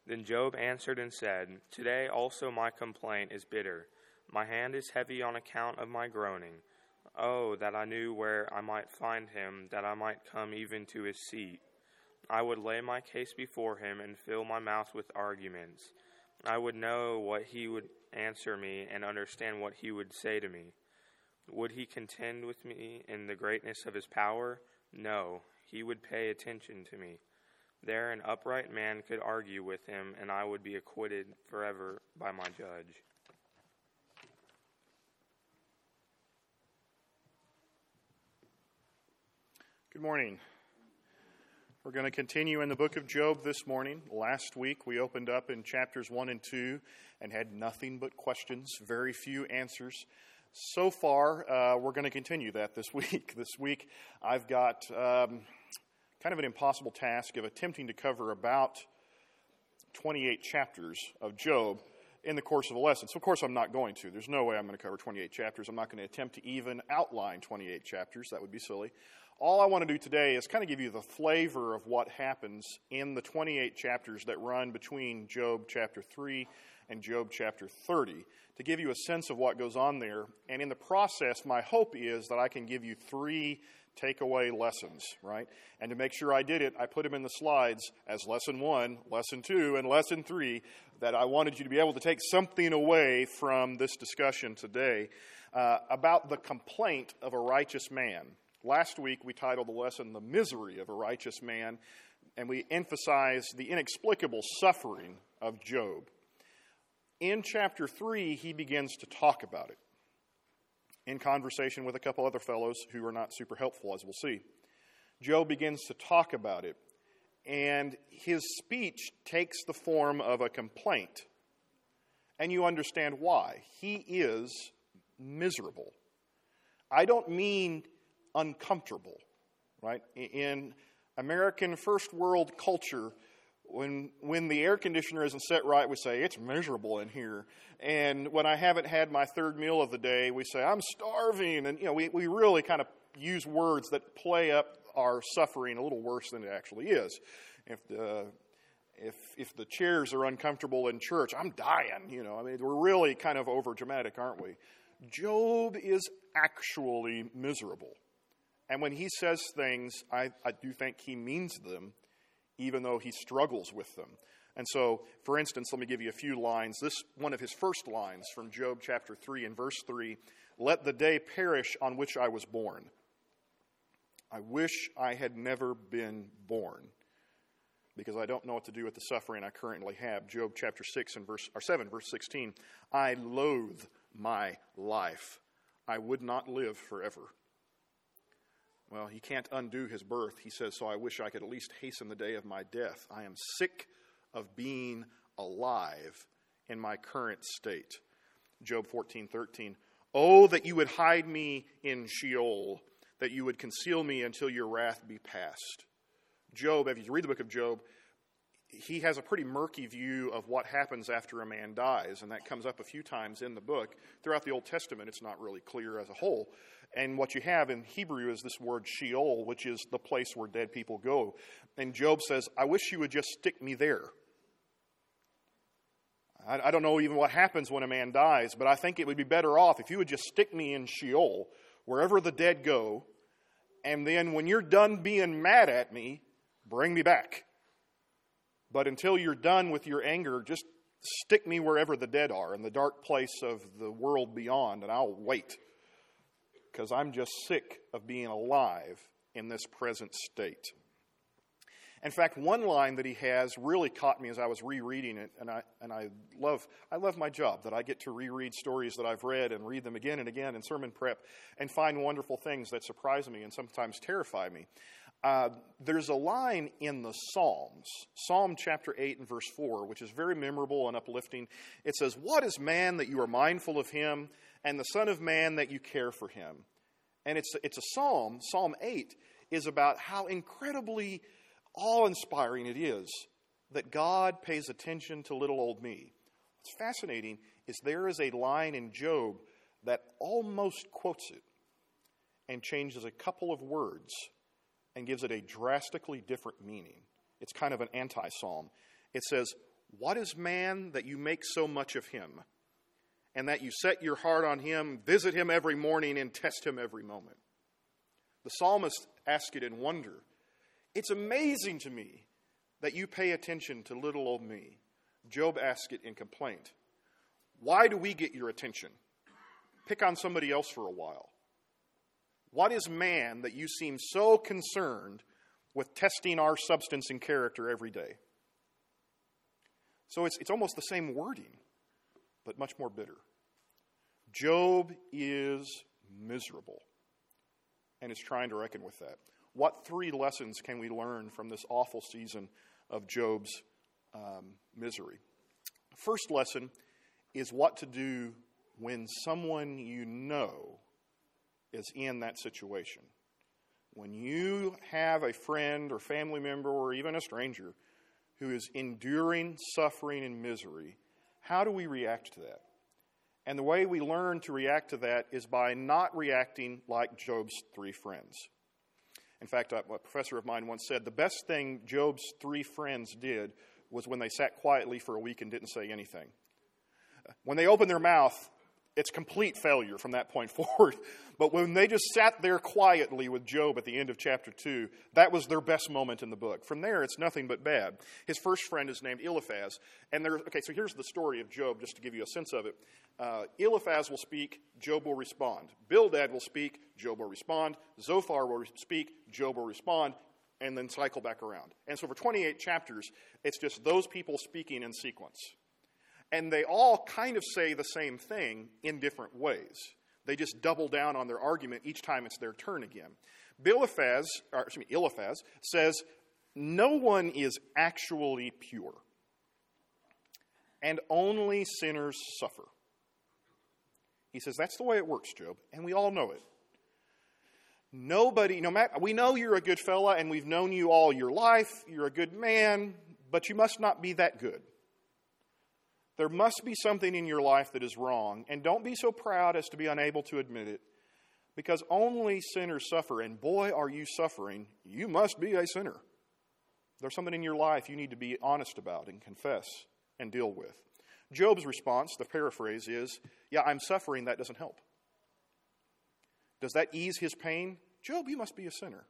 Then Job answered and said, Today also my complaint is bitter. My hand is heavy on account of my groaning. Oh, that I knew where I might find him, that I might come even to his seat. I would lay my case before him and fill my mouth with arguments. I would know what he would answer me and understand what he would say to me. Would he contend with me in the greatness of his power? No, he would pay attention to me. There an upright man could argue with him, and I would be acquitted forever by my judge. Good morning. We're going to continue in the book of Job this morning. Last week we opened up in chapters 1 and 2 and had nothing but questions, very few answers. So far, we're going to continue that this week. This week I've got kind of an impossible task of attempting to cover about 28 chapters of Job in the course of a lesson. So, of course, I'm not going to. There's no way I'm going to cover 28 chapters. I'm not going to attempt to even outline 28 chapters. That would be silly. All I want to do today is kind of give you the flavor of what happens in the 28 chapters that run between Job chapter 3 and Job chapter 30, to give you a sense of what goes on there. And in the process, my hope is that I can give you 3 takeaway lessons, right? And to make sure I did it, I put them in the slides as lesson 1, lesson 2, and lesson 3, that I wanted you to be able to take something away from this discussion today about the complaint of a righteous man. Last week, we titled the lesson, The Misery of a Righteous Man, and we emphasized the inexplicable suffering of Job. In chapter 3, he begins to talk about it in conversation with a couple other fellows who are not super helpful, as we'll see. Job begins to talk about it, and his speech takes the form of a complaint. And you understand why. He is miserable. I don't mean uncomfortable, right? In American first world culture, when the air conditioner isn't set right, we say, it's miserable in here. And when I haven't had my third meal of the day, we say, I'm starving. And, we really kind of use words that play up our suffering a little worse than it actually is. If the chairs are uncomfortable in church, I'm dying, we're really kind of over dramatic, aren't we? Job is actually miserable. And when he says things, I do think he means them, even though he struggles with them. And so, for instance, let me give you a few lines. This one of his first lines from Job chapter 3 and verse 3, Let the day perish on which I was born. I wish I had never been born, because I don't know what to do with the suffering I currently have. Job chapter 7, verse 16, I loathe my life. I would not live forever. Well, he can't undo his birth. He says, so I wish I could at least hasten the day of my death. I am sick of being alive in my current state. Job 14:13. Oh, that you would hide me in Sheol, that you would conceal me until your wrath be past. Job, if you read the book of Job, he has a pretty murky view of what happens after a man dies, and that comes up a few times in the book. Throughout the Old Testament, it's not really clear as a whole. And what you have in Hebrew is this word Sheol, which is the place where dead people go. And Job says, I wish you would just stick me there. I don't know even what happens when a man dies, but I think it would be better off if you would just stick me in Sheol, wherever the dead go, and then when you're done being mad at me, bring me back. But until you're done with your anger, just stick me wherever the dead are, in the dark place of the world beyond, and I'll wait. Because I'm just sick of being alive in this present state. In fact, one line that he has really caught me as I was rereading it, and I love my job, that I get to reread stories that I've read and read them again and again in sermon prep and find wonderful things that surprise me and sometimes terrify me. There's a line in the Psalms, Psalm chapter 8 and verse 4, which is very memorable and uplifting. It says, what is man that you are mindful of him, and the son of man that you care for him? And it's a psalm. Psalm 8 is about how incredibly awe-inspiring it is that God pays attention to little old me. What's fascinating is there is a line in Job that almost quotes it and changes a couple of words and gives it a drastically different meaning. It's kind of an anti-psalm. It says, What is man that you make so much of him, and that you set your heart on him, visit him every morning, and test him every moment? The psalmist asked it in wonder. It's amazing to me that you pay attention to little old me. Job asked it in complaint. Why do we get your attention? Pick on somebody else for a while. What is man that you seem so concerned with testing our substance and character every day? So it's almost the same wording, but much more bitter. Job is miserable and is trying to reckon with that. What 3 lessons can we learn from this awful season of Job's misery? First lesson is what to do when someone you know is in that situation. When you have a friend or family member or even a stranger who is enduring suffering and misery, how do we react to that? And the way we learn to react to that is by not reacting like Job's 3 friends. In fact, a professor of mine once said the best thing Job's 3 friends did was when they sat quietly for a week and didn't say anything. When they opened their mouth, it's complete failure from that point forward. But when they just sat there quietly with Job at the end of chapter 2, that was their best moment in the book. From there, it's nothing but bad. His first friend is named Eliphaz. So here's the story of Job, just to give you a sense of it. Eliphaz will speak, Job will respond. Bildad will speak, Job will respond. Zophar will speak, Job will respond, and then cycle back around. And so for 28 chapters, it's just those people speaking in sequence. And they all kind of say the same thing in different ways. They just double down on their argument each time it's their turn again. Eliphaz says, no one is actually pure, and only sinners suffer. He says, that's the way it works, Job, and we all know it. We know you're a good fella, and we've known you all your life. You're a good man, but you must not be that good. There must be something in your life that is wrong, and don't be so proud as to be unable to admit it, because only sinners suffer, and boy, are you suffering. You must be a sinner. There's something in your life you need to be honest about and confess and deal with. Job's response, the paraphrase is, yeah, I'm suffering, that doesn't help. Does that ease his pain? Job, you must be a sinner.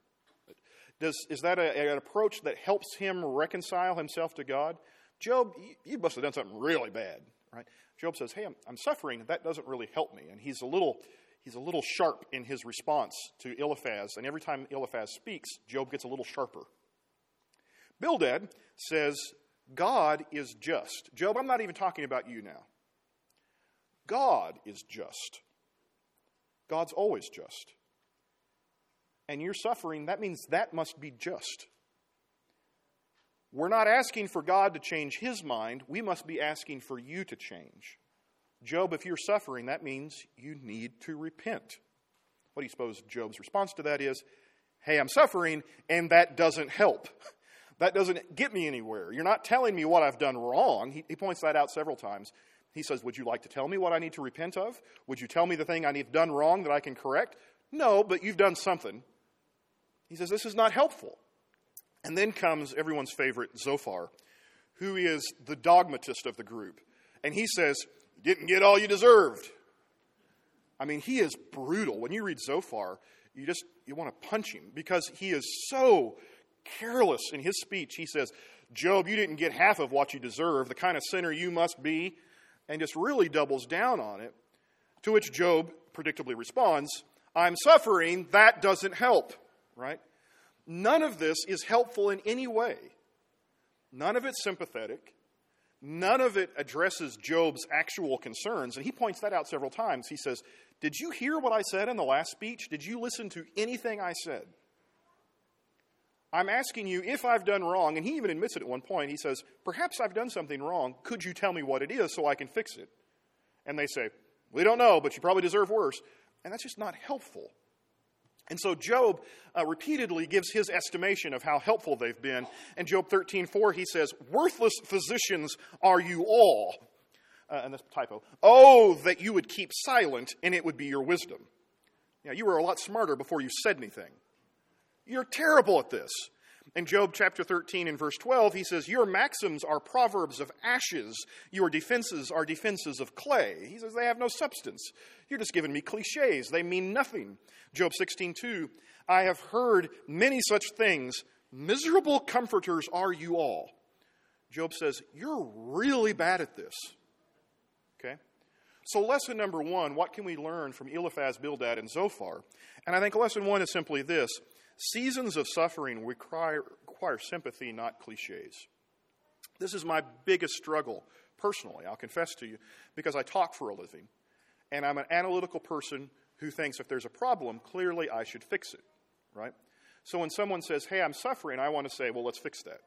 Is that an approach that helps him reconcile himself to God? Job, you must have done something really bad, right? Job says, hey, I'm suffering. That doesn't really help me. And he's a little sharp in his response to Eliphaz. And every time Eliphaz speaks, Job gets a little sharper. Bildad says, God is just. Job, I'm not even talking about you now. God is just. God's always just. And you're suffering, that means that must be just. We're not asking for God to change his mind. We must be asking for you to change. Job, if you're suffering, that means you need to repent. What do you suppose Job's response to that is? Hey, I'm suffering, and that doesn't help. That doesn't get me anywhere. You're not telling me what I've done wrong. He points that out several times. He says, would you like to tell me what I need to repent of? Would you tell me the thing I have done wrong that I can correct? No, but you've done something. He says, this is not helpful. And then comes everyone's favorite, Zophar, who is the dogmatist of the group. And he says, you didn't get all you deserved. I mean, he is brutal. When you read Zophar, you want to punch him because he is so careless in his speech. He says, Job, you didn't get half of what you deserve, the kind of sinner you must be, and just really doubles down on it. To which Job predictably responds, I'm suffering, that doesn't help, right? None of this is helpful in any way. None of it's sympathetic. None of it addresses Job's actual concerns. And he points that out several times. He says, did you hear what I said in the last speech? Did you listen to anything I said? I'm asking you if I've done wrong. And he even admits it at one point. He says, perhaps I've done something wrong. Could you tell me what it is so I can fix it? And they say, we don't know, but you probably deserve worse. And that's just not helpful. And so Job repeatedly gives his estimation of how helpful they've been. And Job 13:4, he says, worthless physicians are you all. And that's a typo. Oh, that you would keep silent, and it would be your wisdom. You were a lot smarter before you said anything. You're terrible at this. In Job chapter 13 and verse 12, he says, your maxims are proverbs of ashes. Your defenses are defenses of clay. He says, they have no substance. You're just giving me cliches. They mean nothing. Job 16:2, I have heard many such things. Miserable comforters are you all. Job says, you're really bad at this. Okay? So lesson number one, what can we learn from Eliphaz, Bildad, and Zophar? And I think lesson one is simply this. Seasons of suffering require sympathy, not cliches. This is my biggest struggle, personally, I'll confess to you, because I talk for a living. And I'm an analytical person who thinks if there's a problem, clearly I should fix it, right? So when someone says, hey, I'm suffering, I want to say, well, let's fix that.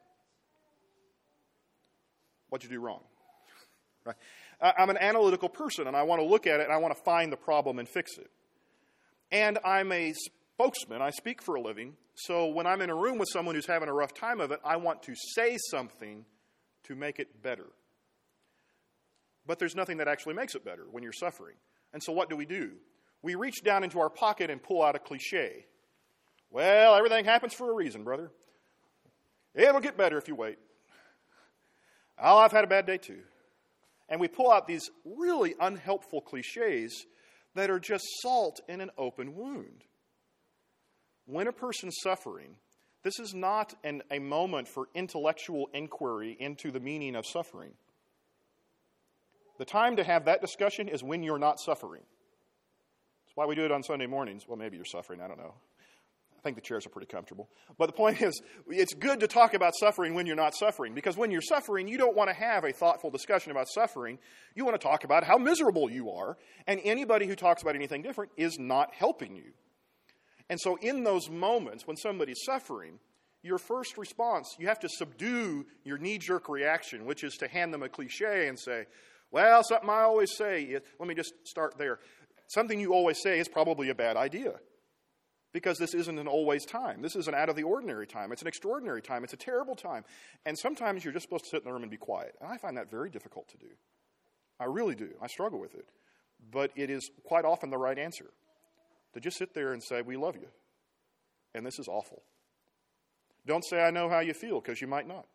What'd you do wrong? Right? I'm an analytical person, and I want to look at it, and I want to find the problem and fix it. And I'm a spokesman. I speak for a living. So when I'm in a room with someone who's having a rough time of it, I want to say something to make it better. But there's nothing that actually makes it better when you're suffering. And so what do? We reach down into our pocket and pull out a cliche. Well, everything happens for a reason, brother. It'll get better if you wait. Oh, I've had a bad day too. And we pull out these really unhelpful cliches that are just salt in an open wound. When a person's suffering, this is not a moment for intellectual inquiry into the meaning of suffering. The time to have that discussion is when you're not suffering. That's why we do it on Sunday mornings. Well, maybe you're suffering, I don't know. I think the chairs are pretty comfortable. But the point is, it's good to talk about suffering when you're not suffering. Because when you're suffering, you don't want to have a thoughtful discussion about suffering. You want to talk about how miserable you are. And anybody who talks about anything different is not helping you. And so in those moments when somebody's suffering, your first response, you have to subdue your knee-jerk reaction, which is to hand them a cliche and say, well, something I always say is, let me just start there. Something you always say is probably a bad idea. Because this isn't an always time. This is an out of the ordinary time. It's an extraordinary time. It's a terrible time. And sometimes you're just supposed to sit in the room and be quiet. And I find that very difficult to do. I really do. I struggle with it. But it is quite often the right answer. To just sit there and say, we love you. And this is awful. Don't say, I know how you feel, because you might not.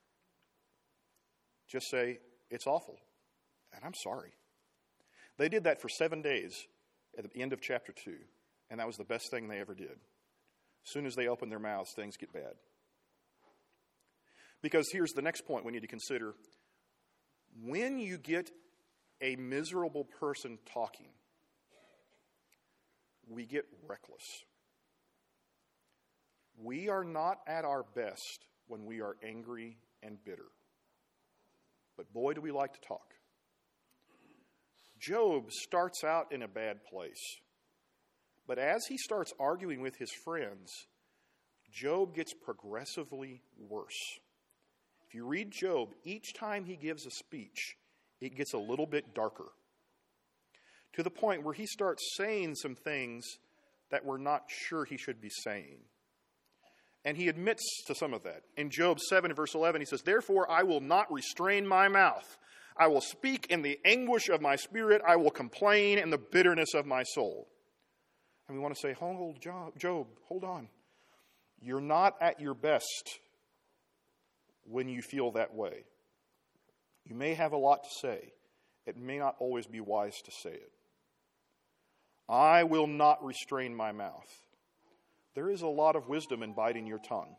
Just say, it's awful. And I'm sorry. They did that for 7 days at the end of chapter 2. And that was the best thing they ever did. As soon as they open their mouths, things get bad. Because here's the next point we need to consider. When you get a miserable person talking, we get reckless. We are not at our best when we are angry and bitter. But boy, do we like to talk. Job starts out in a bad place. But as he starts arguing with his friends, Job gets progressively worse. If you read Job, each time he gives a speech, it gets a little bit darker. To the point where he starts saying some things that we're not sure he should be saying. And he admits to some of that. In Job 7, verse 11, he says, therefore I will not restrain my mouth. I will speak in the anguish of my spirit. I will complain in the bitterness of my soul. And we want to say, hold, Job, hold on. You're not at your best when you feel that way. You may have a lot to say. It may not always be wise to say it. I will not restrain my mouth. There is a lot of wisdom in biting your tongue.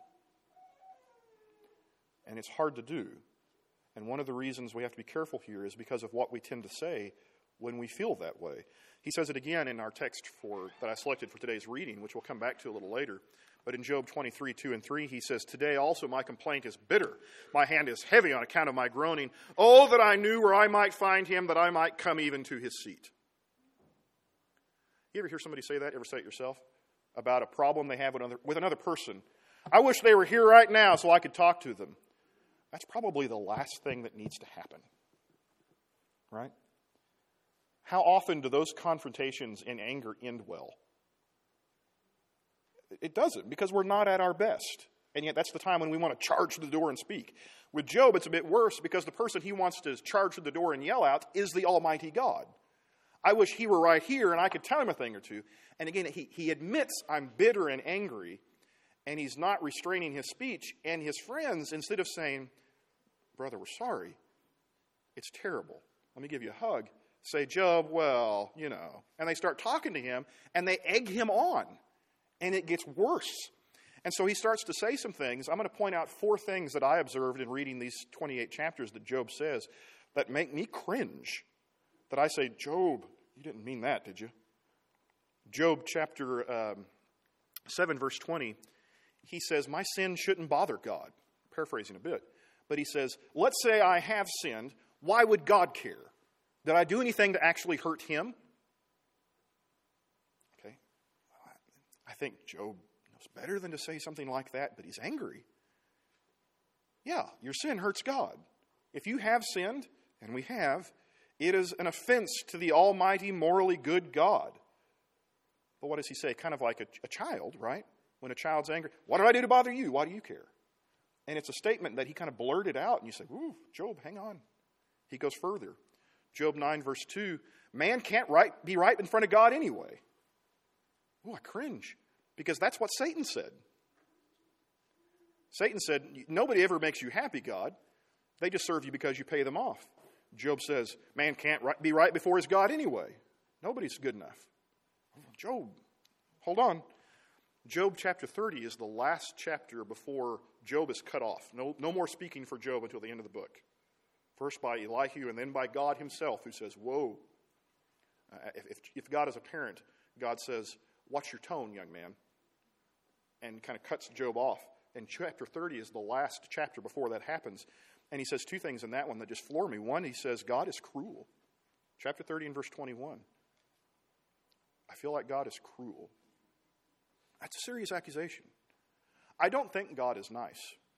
And it's hard to do. And one of the reasons we have to be careful here is because of what we tend to say when we feel that way. He says it again in our text that I selected for today's reading, which we'll come back to a little later. But in Job 23, 2 and 3, he says, today also my complaint is bitter. My hand is heavy on account of my groaning. Oh, that I knew where I might find him, that I might come even to his seat. You ever hear somebody say that? Ever say it yourself? About a problem they have with another person. I wish they were here right now so I could talk to them. That's probably the last thing that needs to happen. Right? How often do those confrontations in anger end well? It doesn't, because we're not at our best. And yet that's the time when we want to charge through the door and speak. With Job, it's a bit worse because the person he wants to charge through the door and yell out is the Almighty God. I wish he were right here and I could tell him a thing or two. And again, he admits, I'm bitter and angry. and he's not restraining his speech, and his friends, instead of saying, brother, we're sorry, it's terrible, let me give you a hug, say, Job, well, and they start talking to him, and they egg him on, and it gets worse. And so he starts to say some things. I'm going to point out 4 things that I observed in reading these 28 chapters that Job says that make me cringe. That I say, Job, you didn't mean that, did you? Job chapter 7, verse 20, he says, my sin shouldn't bother God. Paraphrasing a bit. But he says, let's say I have sinned. Why would God care? Did I do anything to actually hurt him? Okay. I think Job knows better than to say something like that, but he's angry. Yeah, your sin hurts God. If you have sinned, and we have, it is an offense to the almighty, morally good God. But what does he say? Kind of like a child, right? When a child's angry, what did I do to bother you? Why do you care? And it's a statement that he kind of blurted out, and you say, ooh, Job, hang on. He goes further. Job 9, verse 2, man can't be right in front of God anyway. Oh, I cringe, because that's what Satan said. Satan said, nobody ever makes you happy, God. They just serve you because you pay them off. Job says, man can't be right before his God anyway. Nobody's good enough. Job, hold on. Job chapter 30 is the last chapter before Job is cut off. No more speaking for Job until the end of the book. First by Elihu and then by God himself, who says, whoa. If God is a parent, God says, watch your tone, young man. And kind of cuts Job off. And chapter 30 is the last chapter before that happens. And he says 2 things in that one that just floor me. One, he says, God is cruel. Chapter 30 and verse 21. I feel like God is cruel. That's a serious accusation. I don't think God is nice.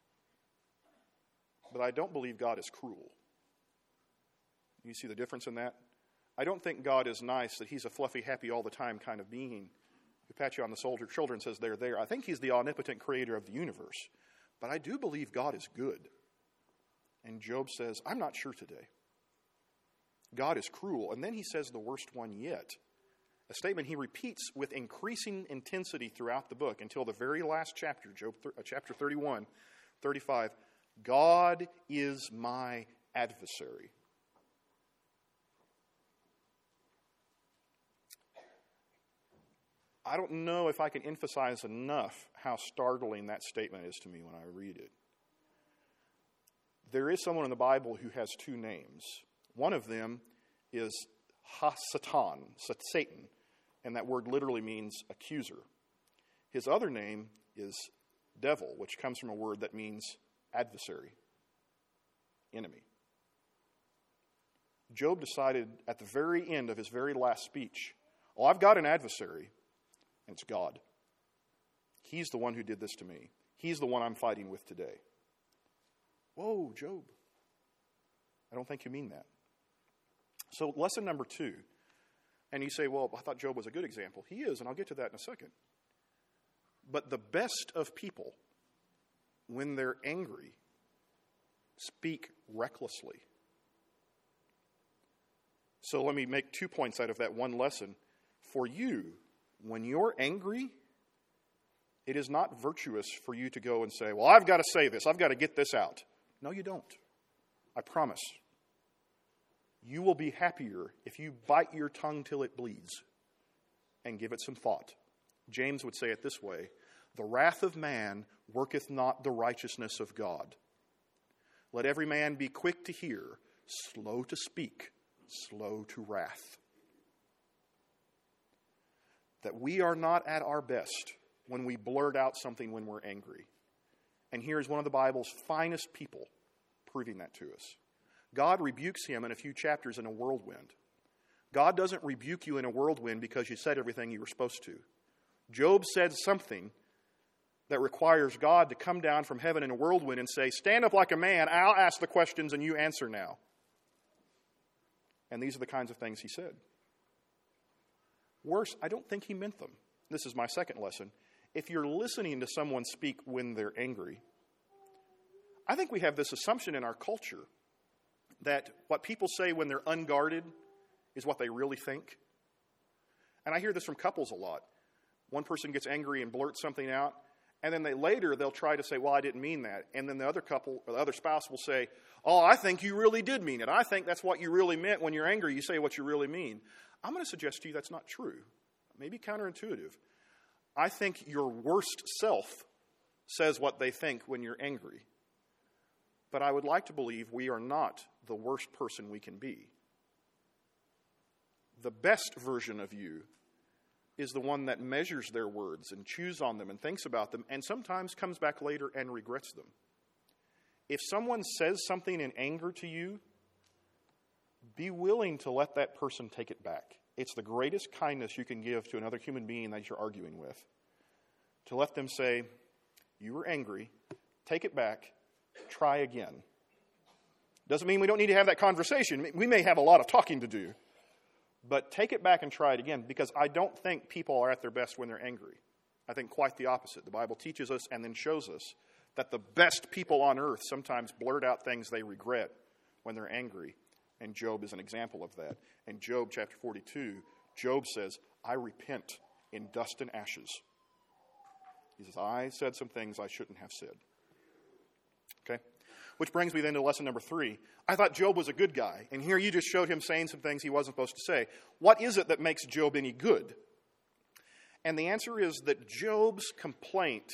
But I don't believe God is cruel. You see the difference in that? I don't think God is nice, that he's a fluffy, happy, all the time kind of being who pats you on the shoulder and says, they're there. I think he's the omnipotent creator of the universe. But I do believe God is good. And Job says, I'm not sure today. God is cruel. And then he says the worst one yet. A statement he repeats with increasing intensity throughout the book until the very last chapter, chapter 31, 35. God is my adversary. I don't know if I can emphasize enough how startling that statement is to me when I read it. There is someone in the Bible who has 2 names. One of them is Ha-Satan, Satan, and that word literally means accuser. His other name is devil, which comes from a word that means adversary, enemy. Job decided at the very end of his very last speech, oh, I've got an adversary, and it's God. He's the one who did this to me. He's the one I'm fighting with today. Whoa, Job. I don't think you mean that. So lesson number 2. And you say, well, I thought Job was a good example. He is, and I'll get to that in a second. But the best of people, when they're angry, speak recklessly. So let me make 2 points out of that one lesson. For you, when you're angry, it is not virtuous for you to go and say, well, I've got to say this. I've got to get this out. No, you don't. I promise. You will be happier if you bite your tongue till it bleeds and give it some thought. James would say it this way, the wrath of man worketh not the righteousness of God. Let every man be quick to hear, slow to speak, slow to wrath. That we are not at our best when we blurt out something when we're angry. And here's one of the Bible's finest people proving that to us. God rebukes him in a few chapters in a whirlwind. God doesn't rebuke you in a whirlwind because you said everything you were supposed to. Job said something that requires God to come down from heaven in a whirlwind and say, stand up like a man, I'll ask the questions and you answer now. And these are the kinds of things he said. Worse, I don't think he meant them. This is my second lesson. If you're listening to someone speak when they're angry, I think we have this assumption in our culture that what people say when they're unguarded is what they really think. And I hear this from couples a lot. One person gets angry and blurts something out, And then they'll try to say, well, I didn't mean that. And then the other couple or the other spouse will say, oh, I think you really did mean it. I think that's what you really meant. When you're angry, you say what you really mean. I'm going to suggest to you that's not true. Maybe counterintuitive. I think your worst self says what they think when you're angry. But I would like to believe we are not the worst person we can be. The best version of you is the one that measures their words and chews on them and thinks about them and sometimes comes back later and regrets them. If someone says something in anger to you, be willing to let that person take it back. It's the greatest kindness you can give to another human being that you're arguing with. To let them say, you were angry, take it back, try again. Doesn't mean we don't need to have that conversation. We may have a lot of talking to do. But take it back and try it again, because I don't think people are at their best when they're angry. I think quite the opposite. The Bible teaches us and then shows us that the best people on earth sometimes blurt out things they regret when they're angry. And Job is an example of that. In Job chapter 42, Job says, I repent in dust and ashes. He says, I said some things I shouldn't have said. Okay? Which brings me then to lesson number 3. I thought Job was a good guy, and here you just showed him saying some things he wasn't supposed to say. What is it that makes Job any good? And the answer is that Job's complaint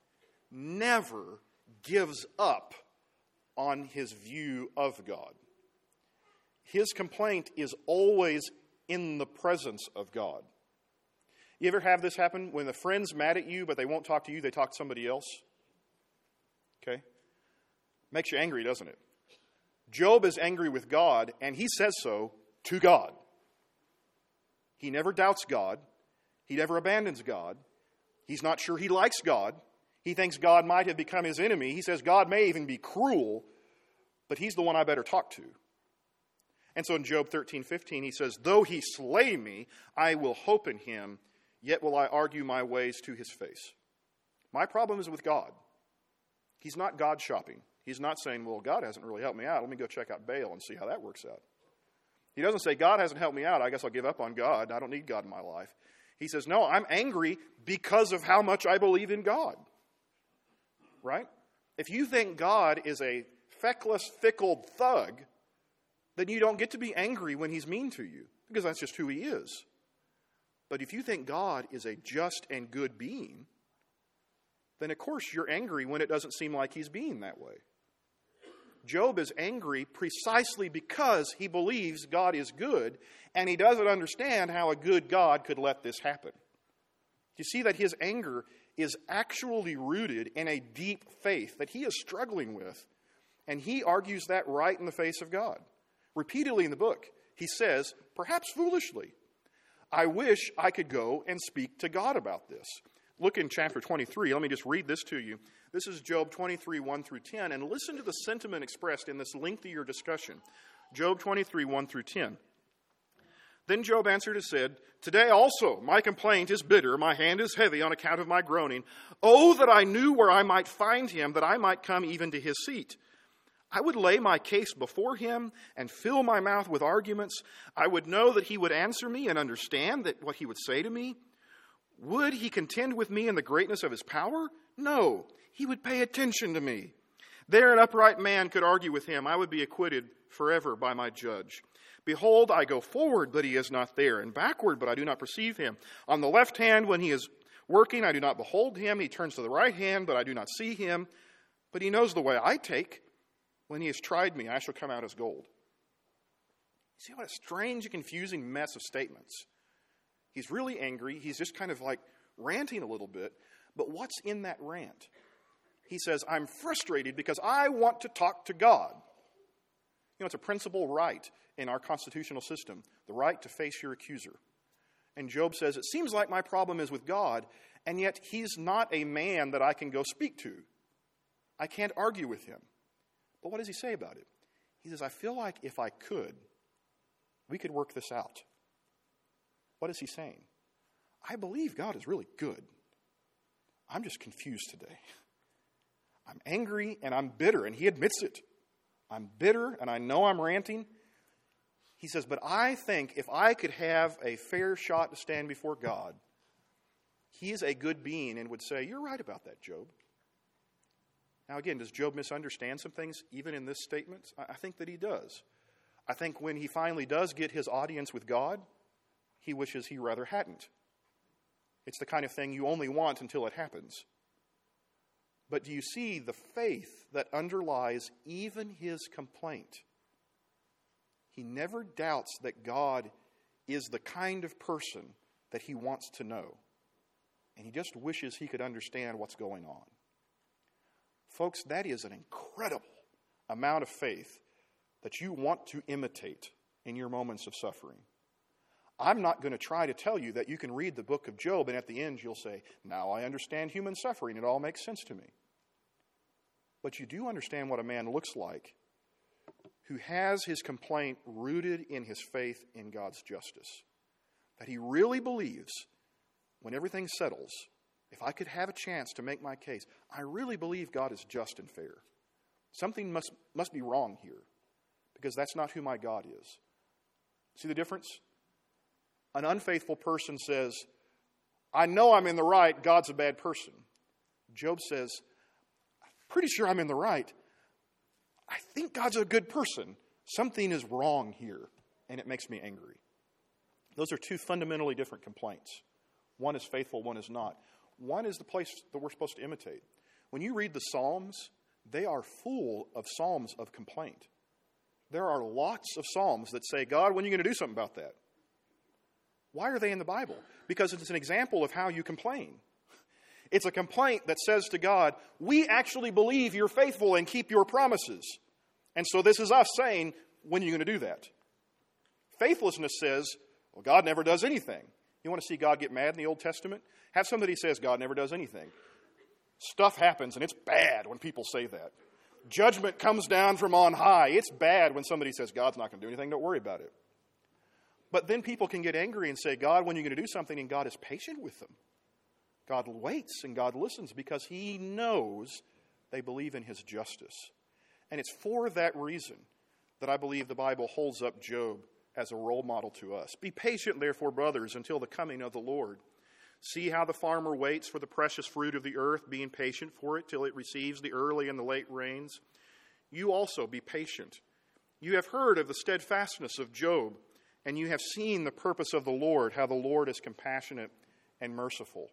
never gives up on his view of God. His complaint is always in the presence of God. You ever have this happen when a friend's mad at you, but they won't talk to you, they talk to somebody else? Okay? Makes you angry, doesn't it? Job is angry with God, and he says so to God. He never doubts God. He never abandons God. He's not sure he likes God. He thinks God might have become his enemy. He says God may even be cruel, but he's the one I better talk to. And so in Job 13:15, he says, though he slay me, I will hope in him, yet will I argue my ways to his face. My problem is with God. He's not God shopping. He's not saying, well, God hasn't really helped me out. Let me go check out Baal and see how that works out. He doesn't say, God hasn't helped me out. I guess I'll give up on God. I don't need God in my life. He says, no, I'm angry because of how much I believe in God. Right? If you think God is a feckless, fickle thug, then you don't get to be angry when he's mean to you, because that's just who he is. But if you think God is a just and good being, then of course you're angry when it doesn't seem like he's being that way. Job is angry precisely because he believes God is good, and he doesn't understand how a good God could let this happen. You see that his anger is actually rooted in a deep faith that he is struggling with, and he argues that right in the face of God. Repeatedly in the book, he says, perhaps foolishly, I wish I could go and speak to God about this. Look in chapter 23. Let me just read this to you. This is Job 23, 1 through 10. And listen to the sentiment expressed in this lengthier discussion. Job 23, 1 through 10. Then Job answered and said, today also my complaint is bitter. My hand is heavy on account of my groaning. Oh, that I knew where I might find him, that I might come even to his seat. I would lay my case before him and fill my mouth with arguments. I would know that he would answer me and understand that what he would say to me. Would he contend with me in the greatness of his power? No, he would pay attention to me. There an upright man could argue with him. I would be acquitted forever by my judge. Behold, I go forward, but he is not there, and backward, but I do not perceive him. On the left hand, when he is working, I do not behold him. He turns to the right hand, but I do not see him. But he knows the way I take. When he has tried me, I shall come out as gold. See what a strange and confusing mess of statements. He's really angry. He's just kind of like ranting a little bit. But what's in that rant? He says, I'm frustrated because I want to talk to God. You know, it's a principal right in our constitutional system, the right to face your accuser. And Job says, it seems like my problem is with God, and yet he's not a man that I can go speak to. I can't argue with him. But what does he say about it? He says, I feel like if I could, we could work this out. What is he saying? I believe God is really good. I'm just confused today. I'm angry and I'm bitter, and he admits it. I'm bitter and I know I'm ranting. He says, but I think if I could have a fair shot to stand before God, he is a good being and would say, you're right about that, Job. Now again, does Job misunderstand some things even in this statement? I think that he does. I think when he finally does get his audience with God, he wishes he rather hadn't. It's the kind of thing you only want until it happens. But do you see the faith that underlies even his complaint? He never doubts that God is the kind of person that he wants to know. And he just wishes he could understand what's going on. Folks, that is an incredible amount of faith that you want to imitate in your moments of suffering. I'm not going to try to tell you that you can read the book of Job and at the end you'll say, now I understand human suffering. It all makes sense to me. But you do understand what a man looks like who has his complaint rooted in his faith in God's justice. That he really believes, when everything settles, if I could have a chance to make my case, I really believe God is just and fair. Something must be wrong here, because that's not who my God is. See the difference? An unfaithful person says, I know I'm in the right, God's a bad person. Job says, I'm pretty sure I'm in the right. I think God's a good person. Something is wrong here, and it makes me angry. Those are two fundamentally different complaints. One is faithful, one is not. One is the place that we're supposed to imitate. When you read the Psalms, they are full of psalms of complaint. There are lots of psalms that say, God, when are you going to do something about that? Why are they in the Bible? Because it's an example of how you complain. It's a complaint that says to God, we actually believe you're faithful and keep your promises. And so this is us saying, when are you going to do that? Faithlessness says, well, God never does anything. You want to see God get mad in the Old Testament? Have somebody says God never does anything. Stuff happens, and it's bad when people say that. Judgment comes down from on high. It's bad when somebody says God's not going to do anything. Don't worry about it. But then people can get angry and say, God, when are you going to do something? And God is patient with them. God waits and God listens because he knows they believe in his justice. And it's for that reason that I believe the Bible holds up Job as a role model to us. Be patient, therefore, brothers, until the coming of the Lord. See how the farmer waits for the precious fruit of the earth, being patient for it till it receives the early and the late rains. You also be patient. You have heard of the steadfastness of Job, and you have seen the purpose of the Lord, how the Lord is compassionate and merciful.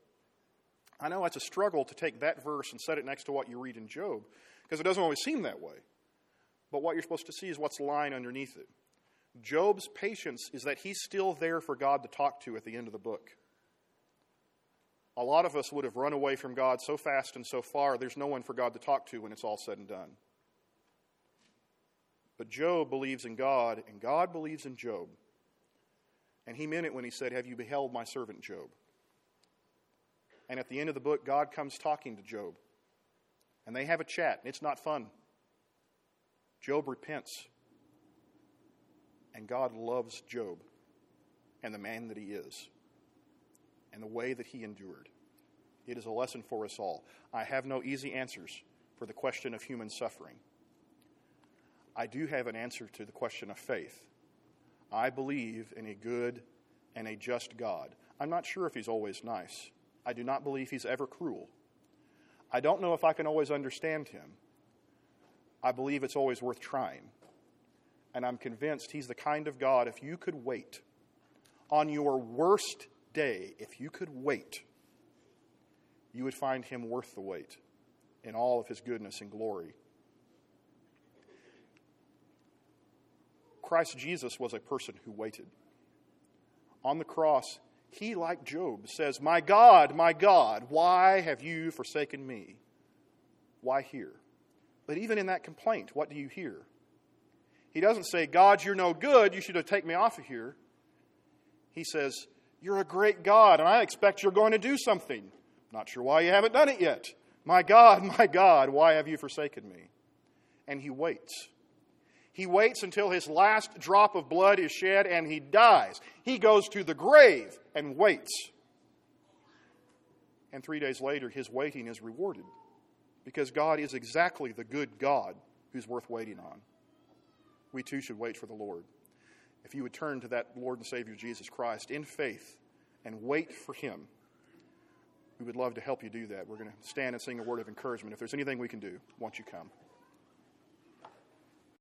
I know it's a struggle to take that verse and set it next to what you read in Job, because it doesn't always seem that way. But what you're supposed to see is what's lying underneath it. Job's patience is that he's still there for God to talk to at the end of the book. A lot of us would have run away from God so fast and so far, there's no one for God to talk to when it's all said and done. But Job believes in God, and God believes in Job. And he meant it when he said, have you beheld my servant Job? And at the end of the book, God comes talking to Job. And they have a chat, and it's not fun. Job repents. And God loves Job and the man that he is and the way that he endured. It is a lesson for us all. I have no easy answers for the question of human suffering. I do have an answer to the question of faith. I believe in a good and a just God. I'm not sure if he's always nice. I do not believe he's ever cruel. I don't know if I can always understand him. I believe it's always worth trying. And I'm convinced he's the kind of God, if you could wait, on your worst day, if you could wait, you would find him worth the wait in all of his goodness and glory. Christ Jesus was a person who waited. On the cross, he, like Job, says, my God, why have you forsaken me? Why here? But even in that complaint, what do you hear? He doesn't say, God, you're no good, you should have taken me off of here. He says, you're a great God, and I expect you're going to do something. Not sure why you haven't done it yet. My God, why have you forsaken me? And he waits. He waits until his last drop of blood is shed and he dies. He goes to the grave and waits. And 3 days later, his waiting is rewarded because God is exactly the good God who's worth waiting on. We too should wait for the Lord. If you would turn to that Lord and Savior Jesus Christ in faith and wait for him, we would love to help you do that. We're going to stand and sing a word of encouragement. If there's anything we can do, won't you come?